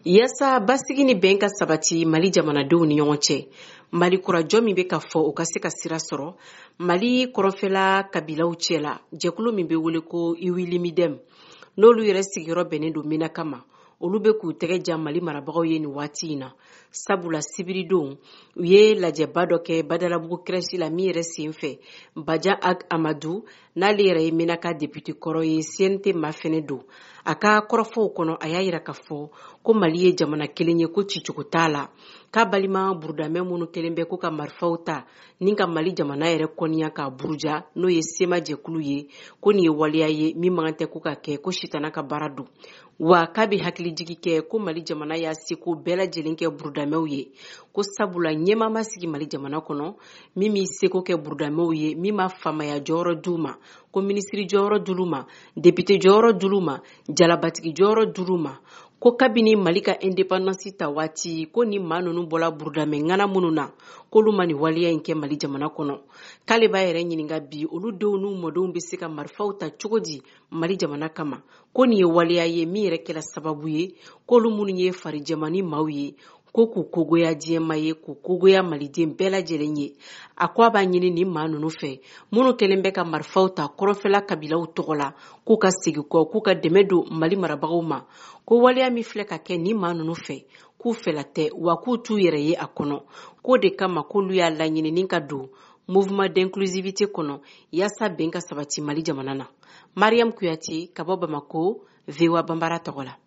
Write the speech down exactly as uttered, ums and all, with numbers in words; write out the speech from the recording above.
Yasa basigi ni bɛn ka sabati Mali jamanadenw ni ɲɔgɔn cɛ. Mali kurajɔ min bɛ ka fɔ o ka se ka sira sɔrɔ. Mali kɔrɔnfɛla kabilaw cɛla jɛkulu min bɛ wele ko Iwilimidem. N'olu yɛrɛ sigiyɔrɔ bɛnnen don Menaka ma. Olu bɛ k'u tɛgɛ jan Mali marabagaw ye ni waati in na. Sabula sibiridon u ye lajɛba dɔ kɛ Badalabugu crèche la min yɛrɛ sen fɛ. Bajan Ag Amadu n'ale yɛrɛ ye Menaka député kɔrɔ ye C N T ma fɛnɛ don. A ka kɔrɔfɔw kɔnɔ a y'a yira ka fɔ ko Mali ye jamana kelen ye ko cicogo t'a la. K'a balima burudamɛ minnu kelen bɛ ko ka marifaw ta ni ka Mali jamana yɛrɛ kɔniya ka buruja n'o ye sema jɛkulu ye ko nin ye waliya ye min man tɛ ko ka kɛ ko sitana ka baara don. Wa k'a bɛ hakilijigi kɛ ko Mali jamana y'a seko bɛɛ lajɛlen kɛ burudamɛw ye ko sabula ɲɛmaa ma sigi Mali jamana kɔnɔ min b'i seko kɛ burudamɛw ye min ma faamaya jɔyɔrɔ d'u ma ko minisiri jɔyɔrɔ d'u ma député jɔyɔrɔ d'u ma jalabatigi jɔyɔrɔ d'u ma ko kabini Mali ka indépendance ta waati ko ni maa ninnu bɔla burudamɛ ŋana minnu na k'olu ma ni waliya in kɛ Mali jamana kɔnɔ k'ale b'a yɛrɛ ɲininka bi olu denw n'u mɔdenw bɛ se ka marifaw ta cogo di Mali jamana kama ko nin ye waliya ye min yɛrɛ kɛla sababu ye k'olu minnu ye farijamani maaw ye ko k'u kogoya diɲɛma ye k'u kogoya maliden bɛɛ lajɛlen ye a ko a b'a ɲini nin maa ninnu fɛ minnu kɛlen bɛ ka marifaw ta kɔrɔnfɛla kabilaw tɔgɔ la k'u ka segin kɔ k'u ka dɛmɛ don Mali marabagaw ma ko waliya min filɛ ka kɛ nin maa ninnu fɛ k'u fɛla tɛ wa k'u t'u yɛrɛ ye a kɔnɔ k'o de kama k'olu y'a laɲini ni ka don mouvement d'inclusivité kɔnɔ yasa bɛn ka sabati Mali jamana na. Mariam Kuyate ka bɔ Bamako, V O A Bambara tɔgɔ la.